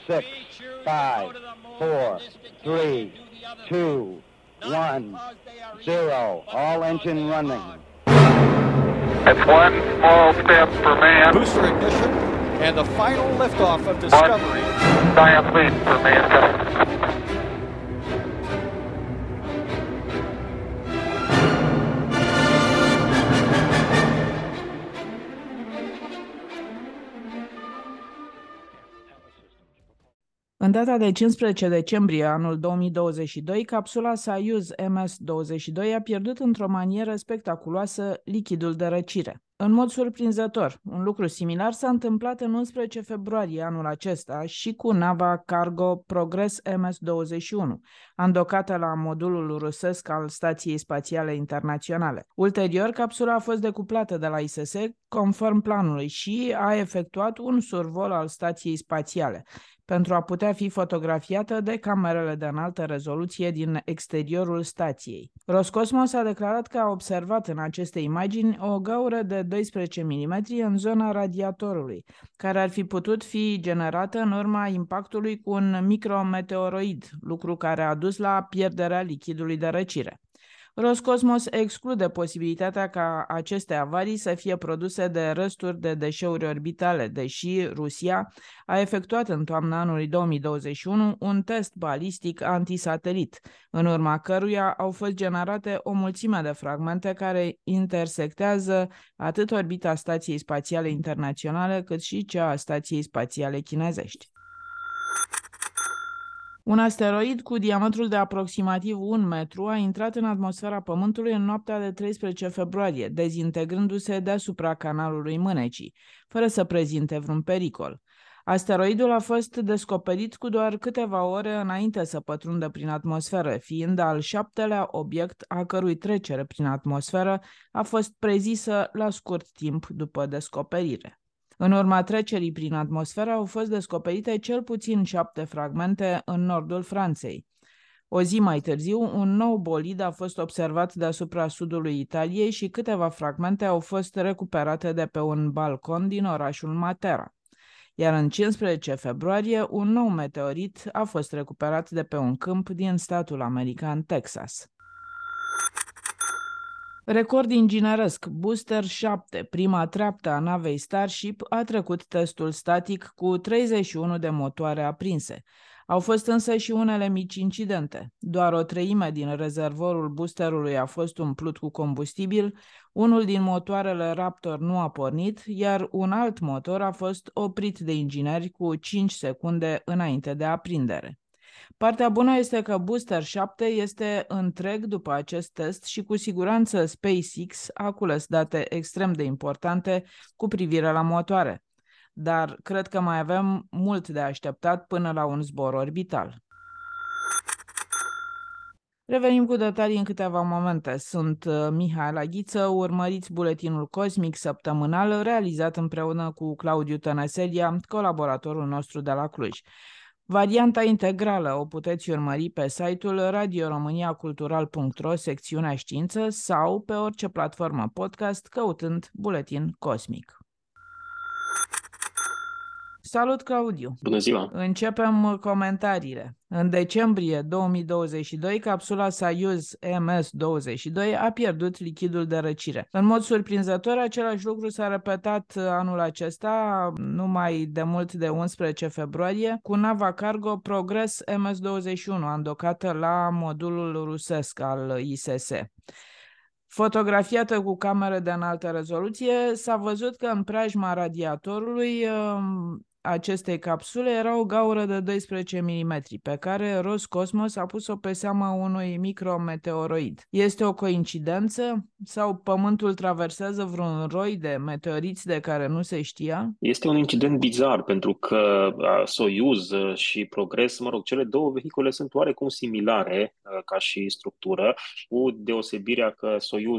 6, 5, 4, 3, 2, 1, 0. All engine running. It's one small step for man. Booster ignition and the final liftoff of Discovery. One giant leap for mankind. În data de 15 decembrie anul 2022, capsula Soyuz MS-22 a pierdut într-o manieră spectaculoasă lichidul de răcire. În mod surprinzător, un lucru similar s-a întâmplat în 11 februarie anul acesta și cu nava cargo Progress MS-21, andocată la modulul rusesc al Stației Spațiale Internaționale. Ulterior, capsula a fost decuplată de la ISS conform planului și a efectuat un survol al Stației Spațiale, pentru a putea fi fotografiată de camerele de înaltă rezoluție din exteriorul stației. Roscosmos a declarat că a observat în aceste imagini o gaură de 12 mm în zona radiatorului, care ar fi putut fi generată în urma impactului cu un micrometeoroid, lucru care a dus la pierderea lichidului de răcire. Roscosmos exclude posibilitatea ca aceste avarii să fie produse de resturi de deșeuri orbitale, deși Rusia a efectuat în toamna anului 2021 un test balistic antisatelit, în urma căruia au fost generate o mulțime de fragmente care intersectează atât orbita Stației Spațiale Internaționale cât și cea a Stației Spațiale Chinezești. Un asteroid cu diametrul de aproximativ 1 metru a intrat în atmosfera Pământului în noaptea de 13 februarie, dezintegrându-se deasupra canalului Mânecii, fără să prezinte vreun pericol. Asteroidul a fost descoperit cu doar câteva ore înainte să pătrundă prin atmosferă, fiind al 7-lea obiect a cărui trecere prin atmosferă a fost prezisă la scurt timp după descoperire. În urma trecerii prin atmosferă au fost descoperite cel puțin 7 fragmente în nordul Franței. O zi mai târziu, un nou bolid a fost observat deasupra sudului Italiei și câteva fragmente au fost recuperate de pe un balcon din orașul Matera. Iar în 15 februarie, un nou meteorit a fost recuperat de pe un câmp din statul american Texas. Record ingineresc. Booster 7, prima treaptă a navei Starship, a trecut testul static cu 31 de motoare aprinse. Au fost însă și unele mici incidente. Doar o treime din rezervorul boosterului a fost umplut cu combustibil, unul din motoarele Raptor nu a pornit, iar un alt motor a fost oprit de ingineri cu 5 secunde înainte de aprindere. Partea bună este că Booster 7 este întreg după acest test și cu siguranță SpaceX a cules date extrem de importante cu privire la motoare. Dar cred că mai avem mult de așteptat până la un zbor orbital. Revenim cu detalii în câteva momente. Sunt Mihaela Ghiță, urmăriți buletinul cosmic săptămânal realizat împreună cu Claudiu Tănăselia, colaboratorul nostru de la Cluj. Varianta integrală o puteți urmări pe site-ul radioromaniacultural.ro, secțiunea știință, sau pe orice platformă podcast căutând Buletin Cosmic. Salut, Claudiu! Bună ziua! Începem comentariile. În decembrie 2022, capsula Soyuz MS-22 a pierdut lichidul de răcire. În mod surprinzător, același lucru s-a repetat anul acesta, nu mai de mult de 11 februarie, cu nava cargo Progress MS-21, andocată la modulul rusesc al ISS. Fotografiată cu camere de înaltă rezoluție, s-a văzut că în preajma radiatorului acestei capsule era o gaură de 12 mm, pe care Roscosmos a pus-o pe seama unui micrometeoroid. Este o coincidență sau Pământul traversează vreun roi de meteoriți de care nu se știa? Este un incident bizar, pentru că Soyuz și Progress, cele două vehicule sunt oarecum similare ca și structură, cu deosebirea că Soyuz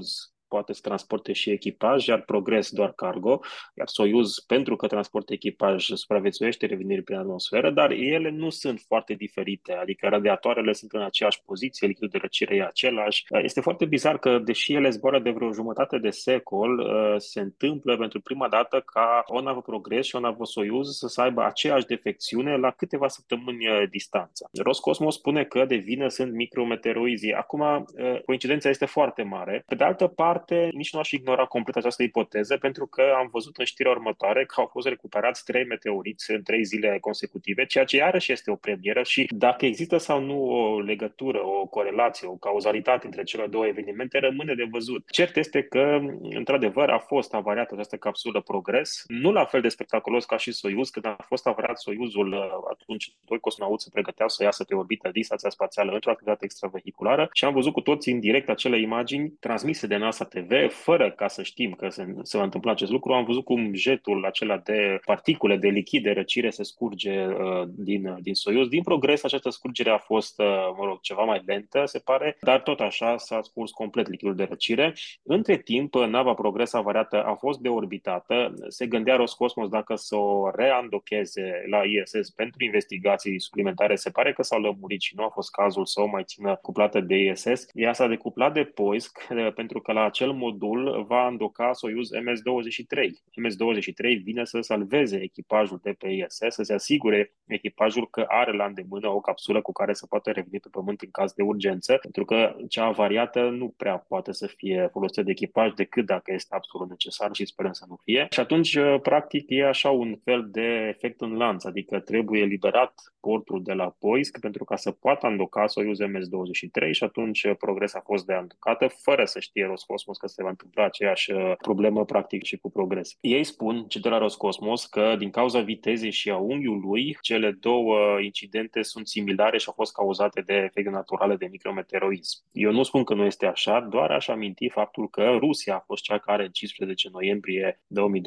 poate să transporte și echipaj, iar Progress doar cargo, iar Soyuz, pentru că transportă echipaj, supraviețuiește revenirii prin atmosferă, dar ele nu sunt foarte diferite, adică radiatoarele sunt în aceeași poziție, lichidul de răcire e același. Este foarte bizar că, deși ele zboară de vreo jumătate de secol, se întâmplă pentru prima dată ca o navă Progress și o navă Soyuz să aibă aceeași defecțiune la câteva săptămâni distanță. Roscosmos spune că de vină sunt micrometeoroizii. Acum, coincidența este foarte mare. Pe de altă parte, nici nu aș ignora complet această ipoteză, pentru că am văzut în știrea următoare că au fost recuperați 3 meteoriți în 3 zile consecutive, ceea ce iarăși este o premieră și dacă există sau nu o legătură, o corelație, o cauzalitate între cele două evenimente, rămâne de văzut. Cert este că, într-adevăr, a fost avariată această capsulă Progress, nu la fel de spectaculos ca și Soyuz. Când a fost avariat Soyuzul, atunci doi cosmonauți se pregăteau să iasă pe orbită din stația spațială într-o activitate extravehiculară și am văzut cu toții în direct acele imagini transmise de NASA TV, fără ca să știm că se va întâmpla acest lucru. Am văzut cum jetul acela de particule, de lichid, de răcire se scurge din Soyuz. Din Progress, această scurgere a fost, ceva mai lentă, se pare, dar tot așa s-a scurs complet lichidul de răcire. Între timp, nava Progress avariată a fost deorbitată. Se gândea Roscosmos dacă să o reandocheze la ISS pentru investigații suplimentare. Se pare că s-au lămurit și nu a fost cazul să o mai țină cuplată de ISS. Ea s-a decuplat de POISC pentru că la acel modul va îndoca Soyuz MS-23. MS-23 vine să salveze echipajul de pe ISS, să se asigure echipajul că are la îndemână o capsulă cu care să poată reveni pe Pământ în caz de urgență, pentru că cea avariată nu prea poate să fie folosită de echipaj decât dacă este absolut necesar și sperăm să nu fie. Și atunci, practic, e așa un fel de efect în lanț, adică trebuie eliberat portul de la POISC pentru ca să poată îndoca Soyuz MS-23 și atunci Progress a fost deîndocată fără să știe Roscosmos că se va întâmpla aceeași problemă practic și cu Progress. Ei spun, cei de la Roscosmos, că din cauza vitezei și a unghiului, cele două incidente sunt similare și au fost cauzate de efecte naturale de micrometeoroism. Eu nu spun că nu este așa, doar aș aminti faptul că Rusia a fost cea care în 15 noiembrie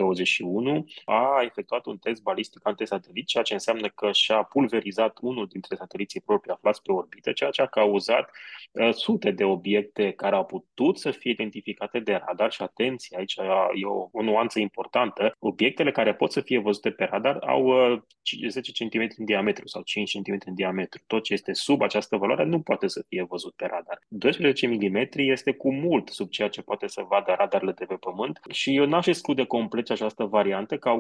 2021 a efectuat un test balistic antisatelit, ceea ce înseamnă că și-a pulverizat unul dintre sateliții proprii aflați pe orbită, ceea ce a cauzat sute de obiecte care au putut să fie identificate de radar și atenție, aici e o nuanță importantă. Obiectele care pot să fie văzute pe radar au 10 cm în diametru sau 5 cm în diametru. Tot ce este sub această valoare nu poate să fie văzut pe radar. 12 mm este cu mult sub ceea ce poate să vadă radarele de pe Pământ și eu n-aș exclude complet această variantă ca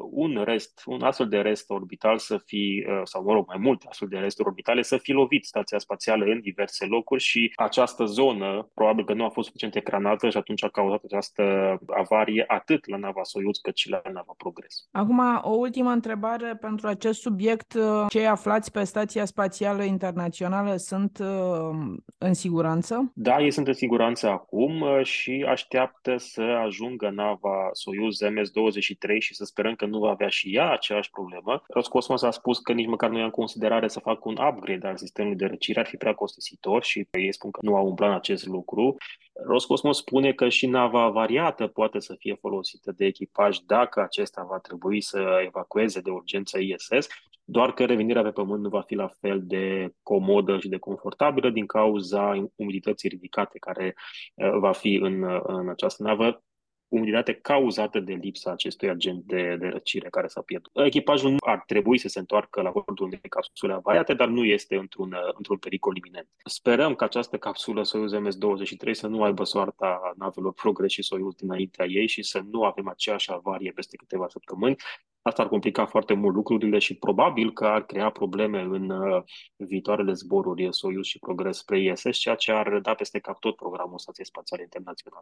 un astfel de rest orbital să fi, sau mai multe astfel de resturi orbitale să fi lovit stația spațială în diverse locuri și această zonă probabil că nu a fost suficient ecranată și atunci a cauzat această avarie atât la nava Soyuz cât și la nava Progress. Acum, o ultimă întrebare pentru acest subiect. Cei aflați pe Stația Spațială Internațională sunt în siguranță? Da, ei sunt în siguranță acum și așteaptă să ajungă nava Soyuz MS-23 și să sperăm că nu va avea și ea aceeași problemă. Roscosmos a spus că nici măcar nu ia în considerare să facă un upgrade al sistemului de răcire, ar fi prea costisitor și ei spun că nu au în plan acest lucru. Roscosmos spune că și nava avariată poate să fie folosită de echipaj dacă acesta va trebui să evacueze de urgență ISS, doar că revenirea pe Pământ nu va fi la fel de comodă și de confortabilă din cauza umidității ridicate care va fi în această navă, umiditate cauzată de lipsa acestui agent de răcire care s-a pierdut. Echipajul nu ar trebui să se întoarcă la bordul unei capsule avariate, dar nu este într-un pericol iminent. Sperăm că această capsulă Soyuz MS-23 să nu aibă soarta navelor Progress și Soyuz dinaintea ei și să nu avem aceeași avarie peste câteva săptămâni. Asta ar complica foarte mult lucrurile și probabil că ar crea probleme în viitoarele zboruri Soyuz și Progress spre ISS, ceea ce ar da peste cap tot programul Stației Spațiale Internaționale.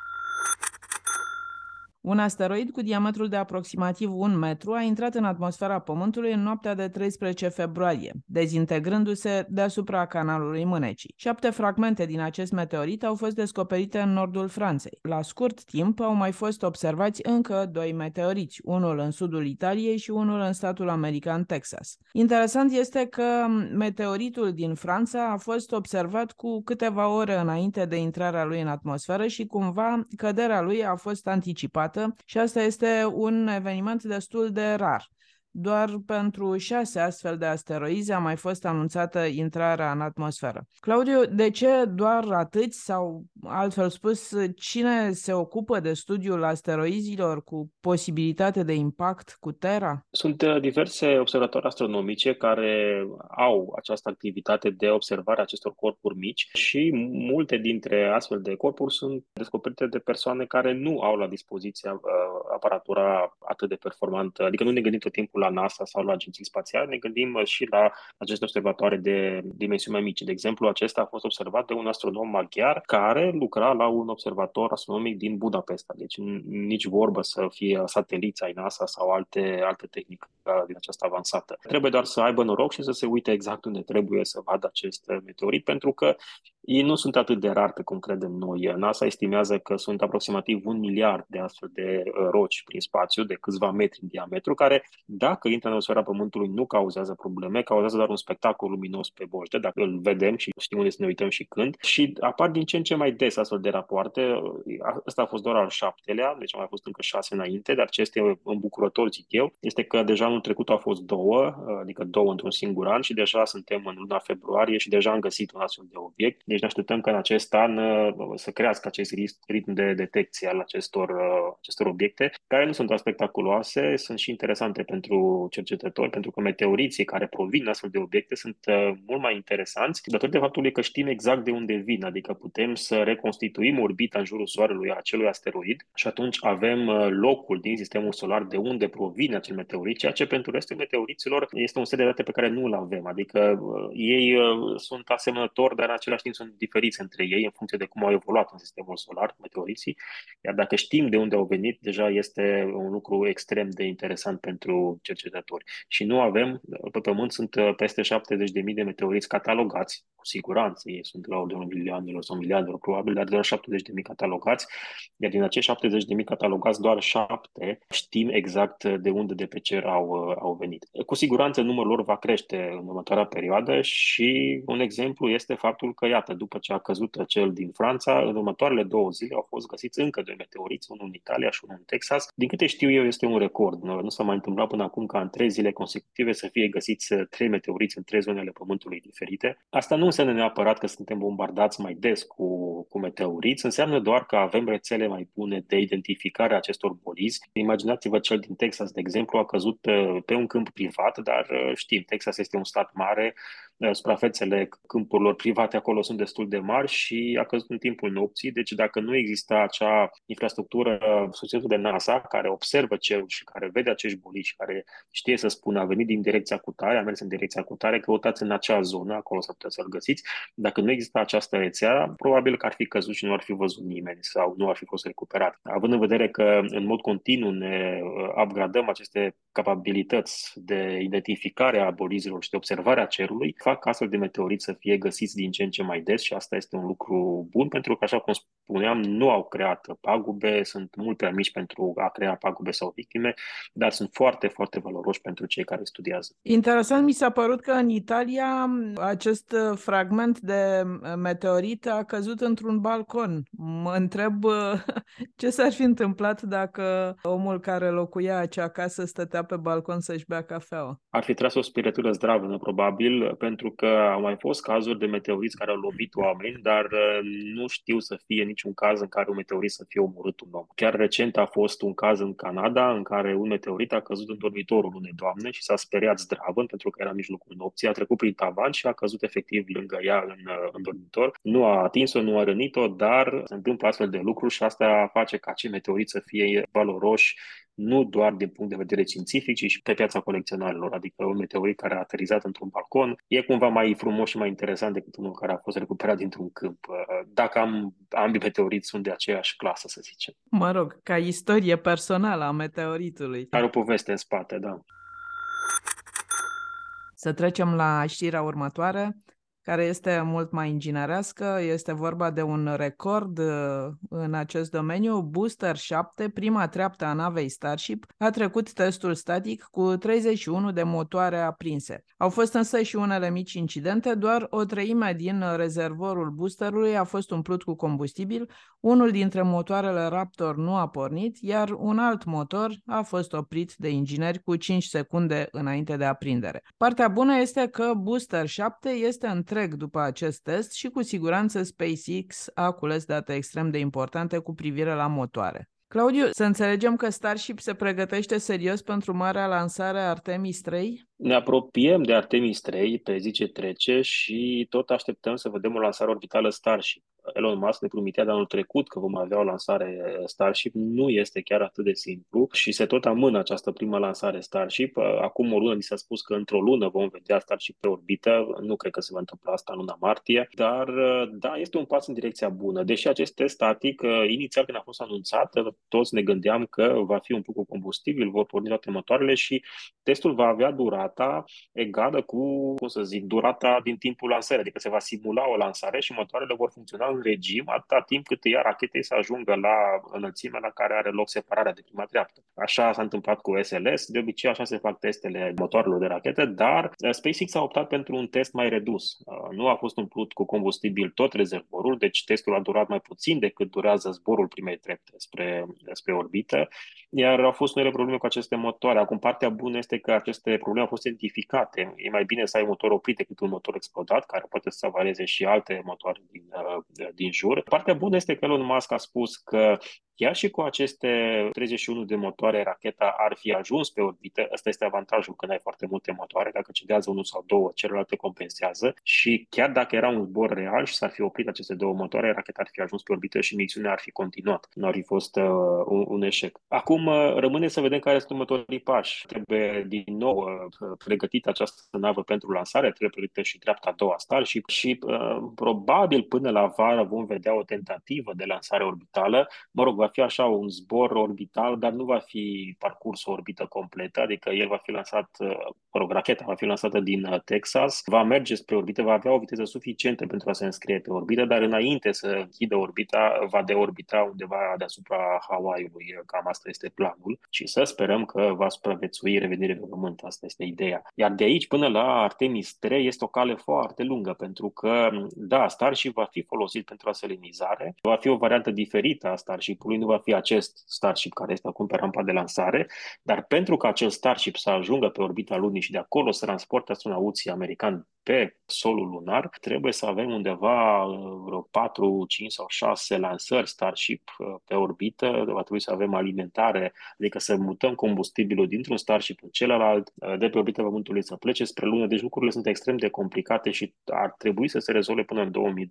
Un asteroid cu diametrul de aproximativ 1 metru a intrat în atmosfera Pământului în noaptea de 13 februarie, dezintegrându-se deasupra canalului Mânecii. 7 fragmente din acest meteorit au fost descoperite în nordul Franței. La scurt timp au mai fost observați încă 2 meteoriți, unul în sudul Italiei și unul în statul american Texas. Interesant este că meteoritul din Franța a fost observat cu câteva ore înainte de intrarea lui în atmosferă și cumva căderea lui a fost anticipată și asta este un eveniment destul de rar. doar pentru 6 astfel de asteroizi a mai fost anunțată intrarea în atmosferă. Claudiu, de ce doar atâți sau, altfel spus, cine se ocupă de studiul asteroizilor cu posibilitate de impact cu Terra? Sunt diverse observatoare astronomice care au această activitate de observare a acestor corpuri mici și multe dintre astfel de corpuri sunt descoperite de persoane care nu au la dispoziție aparatura atât de performantă. Adică nu ne gândim tot timpul la NASA sau la agenții spațiale, ne gândim și la aceste observatoare de dimensiuni mai mici. De exemplu, acesta a fost observat de un astronom maghiar care lucra la un observator astronomic din Budapesta. Deci nici vorbă să fie sateliți ai NASA sau alte tehnici din această avansată. Trebuie doar să aibă noroc și să se uite exact unde trebuie să vadă acest meteorit, pentru că ei nu sunt atât de rari pe cum credem noi. NASA estimează că sunt aproximativ 1 miliard de astfel de roci prin spațiu, de câțiva metri în diametru, care, dacă intră în atmosfera Pământului, nu cauzează probleme, cauzează doar un spectacol luminos pe boște, dacă îl vedem și știm unde să ne uităm și când. Și apar din ce în ce mai des astfel de rapoarte. Ăsta a fost doar al 7-lea, deci au mai fost încă 6 înainte, dar ce este îmbucurător, zic eu, este că deja anul trecut au fost 2, adică 2 într-un singur an și deja suntem în luna februarie și deja am găsit un astfel de obiect. Deci ne așteptăm că în acest an să crească acest ritm de detecție al acestor obiecte, care nu sunt doar spectaculoase, sunt și interesante pentru cercetători, pentru că meteoriții care provin astfel de obiecte sunt mult mai interesanți datorită faptului că știm exact de unde vin, adică putem să reconstituim orbita în jurul Soarelui a acelui asteroid și atunci avem locul din sistemul solar de unde provine acel meteorit, ceea ce pentru restul meteoriților este un set de date pe care nu îl avem, adică ei sunt asemănători, dar în același timp sunt diferiți între ei în funcție de cum au evoluat în sistemul solar, meteoriții, iar dacă știm de unde au venit, deja este un lucru extrem de interesant pentru cercetători. Și nu avem, pe Pământ sunt peste 70.000 de meteoriți catalogați, cu siguranță, ei sunt la ordinul milioanelor sau miliardelor probabil, dar doar 70.000 catalogați, iar din acești 70.000 catalogați, doar 7 știm exact de unde de pe cer au venit. Cu siguranță numărul lor va crește în următoarea perioadă și un exemplu este faptul că, iată, după ce a căzut cel din Franța, în următoarele 2 zile au fost găsiți încă 2 meteoriți, unul în Italia și unul în Texas. Din câte știu eu, este un record. Nu s-a mai întâmplat până acum ca în 3 zile consecutive să fie găsiți 3 meteoriți în 3 zonele Pământului diferite. Asta nu înseamnă neapărat că suntem bombardați mai des cu meteoriți, înseamnă doar că avem rețele mai bune de identificare a acestor bolizi. Imaginați-vă cel din Texas, de exemplu, a căzut pe un câmp privat, dar știm, Texas este un stat mare, suprafețele câmpurilor private acolo sunt destul de mari și a căzut în timpul nopții, deci dacă nu exista acea infrastructură susținută de NASA care observă cerul și care vede acești bolizi și care știe să spună a venit din direcția cutare, a mers în direcția cutare, căutați în acea zonă, acolo s-ar putea să-l găsiți. Dacă nu exista această rețea, probabil că ar fi căzut și nu ar fi văzut nimeni sau nu ar fi fost recuperat. Având în vedere că în mod continuu ne upgradăm aceste capabilități de identificare a bolizilor și de observare a cerului, fac ca astfel de meteoriți să fie găsiți din ce în ce mai des și asta este un lucru bun pentru că, așa cum spuneam, nu au creat pagube, sunt mult prea mici pentru a crea pagube sau victime, dar sunt foarte, foarte valoroși pentru cei care studiază. Interesant mi s-a părut că în Italia acest fragment de meteorit a căzut într-un balcon. Mă întreb ce s-ar fi întâmplat dacă omul care locuia acea casă stătea pe balcon să-și bea cafeaua. Ar fi tras o spirătură zdravănă, probabil, pentru că au mai fost cazuri de meteoriți care au lovit oameni, dar nu știu să fie niciun caz în care un meteorit să fie omorât un om. Chiar recent a fost un caz în Canada în care un meteorit a căzut în dormitorul unei doamne și s-a speriat zdravăn pentru că era în mijlocul nopții, a trecut prin tavan și a căzut efectiv lângă ea în dormitor. Nu a atins-o, nu a rănit-o, dar se întâmplă astfel de lucruri și asta face ca acei meteoriți să fie valoroși nu doar din punct de vedere științific, ci și pe piața colecționarilor. Adică un meteorit care a aterizat într-un balcon e cumva mai frumos și mai interesant decât unul care a fost recuperat dintr-un câmp. Dacă ambii meteoriți sunt de aceeași clasă, să zicem. Mă rog, ca istorie personală a meteoritului. Are o poveste în spate, da. Să trecem la știrea următoare. care este mult mai inginerească. Este vorba de un record în acest domeniu. Booster 7, prima treaptă a navei Starship, a trecut testul static cu 31 de motoare aprinse. Au fost însă și unele mici incidente, doar o treime din rezervorul boosterului a fost umplut cu combustibil, unul dintre motoarele Raptor nu a pornit, iar un alt motor a fost oprit de ingineri cu 5 secunde înainte de aprindere. Partea bună este că Booster 7 este întreg după acest test și cu siguranță SpaceX a cules date extrem de importante cu privire la motoare. Claudiu, să înțelegem că Starship se pregătește serios pentru marea lansare Artemis 3? Ne apropiem de Artemis 3 pe zi ce trece și tot așteptăm să vedem o lansare orbitală Starship. Elon Musk ne promitea de anul trecut că vom avea o lansare Starship. Nu este chiar atât de simplu și se tot amână această primă lansare Starship. Acum o lună ni s-a spus că într-o lună vom vedea Starship pe orbită. Nu cred că se va întâmpla asta în luna martie, dar da, este un pas în direcția bună. Deși acest test static, inițial când a fost anunțat, toți ne gândeam că va fi umplut cu combustibil, vor porni toate motoarele și testul va avea durata egală cu, cum să zic, durata din timpul lansării, adică se va simula o lansare și motoarele vor funcționa în regim atâta timp cât ea rachetei să ajungă la înălțimea la care are loc separarea de prima treaptă. Așa s-a întâmplat cu SLS, de obicei așa se fac testele motoarelor de rachete, dar SpaceX a optat pentru un test mai redus. Nu a fost umplut cu combustibil tot rezervorul, deci testul a durat mai puțin decât durează zborul primei trepte spre orbită, iar au fost unele probleme cu aceste motoare. Acum, partea bună este că aceste probleme au fost identificate. E mai bine să ai un motor oprit decât un motor explodat, care poate să avareze și alte motoare din jur. Partea bună este că Elon Musk a spus că chiar și cu aceste 31 de motoare, racheta ar fi ajuns pe orbită. Ăsta este avantajul când ai foarte multe motoare. Dacă cedează unul sau două, celelalte compensează. Și chiar dacă era un zbor real și s-ar fi oprit aceste două motoare, racheta ar fi ajuns pe orbită și misiunea ar fi continuat. Nu ar fi fost un eșec. Acum rămâne să vedem care sunt următorii pași. Trebuie din nou pregătită această navă pentru lansare, trebuie pregătită și treapta a doua Starship și probabil până la vară vom vedea o tentativă de lansare orbitală. Mă rog, va fi așa un zbor orbital, dar nu va fi parcurs o orbită completă, adică el va fi lansat, racheta va fi lansată din Texas, va merge spre orbită, va avea o viteză suficientă pentru a se înscrie pe orbită, dar înainte să închidă orbita, va deorbita undeva deasupra Hawaii-ului, cam asta este planul și să sperăm că va supraviețui revenirea pe Pământ, asta este ideea. Iar de aici până la Artemis 3 este o cale foarte lungă, pentru că, da, Starship va fi folosit pentru aselenizare, va fi o variantă diferită a Starship-ului, nu va fi acest Starship care este acum pe rampa de lansare, dar pentru că acel Starship să ajungă pe orbita lunii și de acolo să transporte astronauții americani pe solul lunar, trebuie să avem undeva vreo 4, 5 sau 6 lansări Starship pe orbită, va trebui să avem alimentare, adică să mutăm combustibilul dintr-un Starship în celălalt, de pe orbita Pământului să plece spre lună, deci lucrurile sunt extrem de complicate și ar trebui să se rezolve până în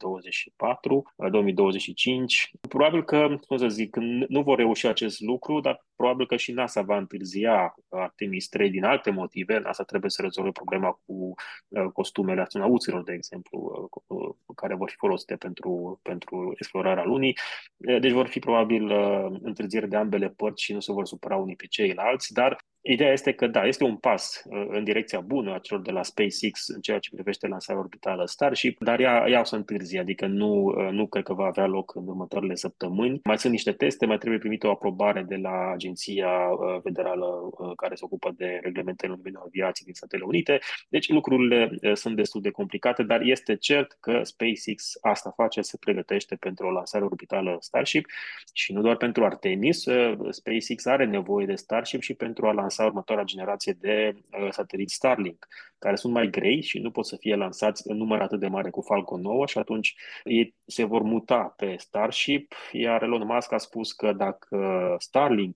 2024, 2025. Probabil că, cum să zic, nu vor reuși acest lucru, dar probabil că și NASA va întârzia Artemis 3 din alte motive. NASA trebuie să rezolve problema cu costumele astronauților, de exemplu, care vor fi folosite pentru explorarea lunii. Deci vor fi probabil întârzieri de ambele părți și nu se vor supăra unii pe ceilalți, dar ideea este că, da, este un pas în direcția bună a celor de la SpaceX în ceea ce privește lansarea orbitală Starship, dar ea o să întârzie, adică nu cred că va avea loc în următoarele săptămâni. Mai sunt niște teste, mai trebuie primită o aprobare de la Agenția Federală care se ocupă de reglementările în domeniul aviației din Statele Unite, deci lucrurile sunt destul de complicate, dar este cert că SpaceX asta face, se pregătește pentru o lansare orbitală Starship și nu doar pentru Artemis. SpaceX are nevoie de Starship și pentru a lansa următoarea generație de sateliți Starlink, care sunt mai grei și nu pot să fie lansați în număr atât de mare cu Falcon 9 și atunci ei se vor muta pe Starship, iar Elon Musk a spus că dacă Starlink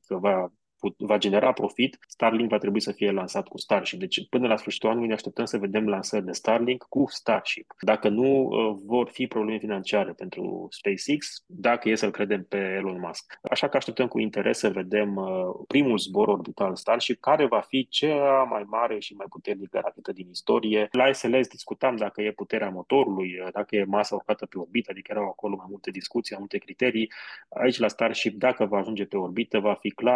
va genera profit, Starlink va trebui să fie lansat cu Starship. Deci până la sfârșitul anului ne așteptăm să vedem lansări de Starlink cu Starship. Dacă nu, vor fi probleme financiare pentru SpaceX, dacă e să-l credem pe Elon Musk. Așa că așteptăm cu interes să vedem primul zbor orbital Starship, care va fi cea mai mare și mai puternică rachetă din istorie. La SLS discutam dacă e puterea motorului, dacă e masa urcată pe orbită, adică erau acolo mai multe discuții, mai multe criterii. Aici la Starship, dacă va ajunge pe orbită, va fi clar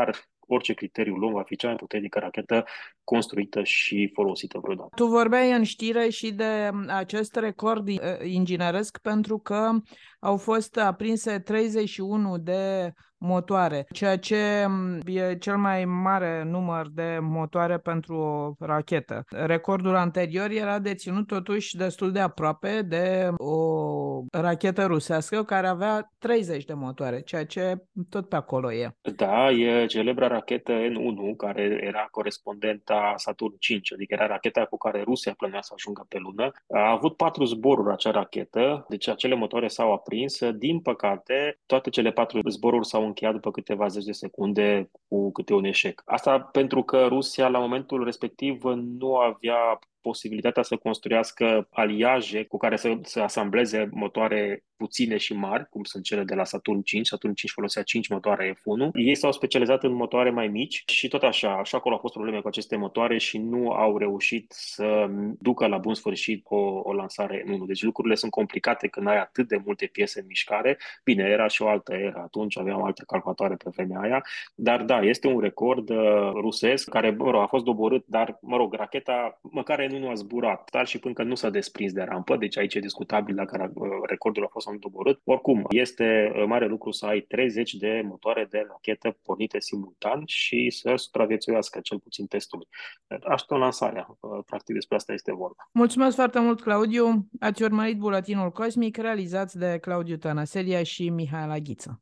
orice criteriu luăm, va fi cea mai puternică rachetă construită și folosită vreodată. Tu vorbeai în știre și de acest record ingineresc pentru că au fost aprinse 31 de motoare, ceea ce e cel mai mare număr de motoare pentru o rachetă. Recordul anterior era deținut totuși destul de aproape de o rachetă rusească care avea 30 de motoare, ceea ce tot pe acolo e. Da, e celebra rachetă N1, care era corespondenta Saturn 5, adică era racheta cu care Rusia plănea să ajungă pe lună. A avut 4 zboruri acea rachetă, deci acele motoare s-au aprins. Din păcate, toate cele 4 zboruri s-au încheiat după câteva zeci de secunde cu câte un eșec. Asta pentru că Rusia la momentul respectiv nu avea posibilitatea să construiască aliaje cu care să asambleze motoare puține și mari, cum sunt cele de la Saturn 5. Saturn 5 folosea 5 motoare F1. Ei s-au specializat în motoare mai mici și tot așa acolo au fost probleme cu aceste motoare și nu au reușit să ducă la bun sfârșit o lansare în 1. Deci lucrurile sunt complicate când ai atât de multe piese în mișcare. Bine, era și o altă era atunci, aveam alte calculatoare pe vremea aia, dar da, este un record rusesc care, a fost doborât, dar, racheta măcar nu a zburat, dar și până că nu s-a desprins de rampă, deci aici e discutabil dacă recordul a fost doborât. Oricum, este mare lucru să ai 30 de motoare de rachetă pornite simultan și să supraviețuiască cel puțin testul. Aștept lansarea. Practic despre asta este vorba. Mulțumesc foarte mult, Claudiu. Ați urmărit Buletinul Cosmic, realizat de Claudiu Tănăselia și Mihaela Ghiță.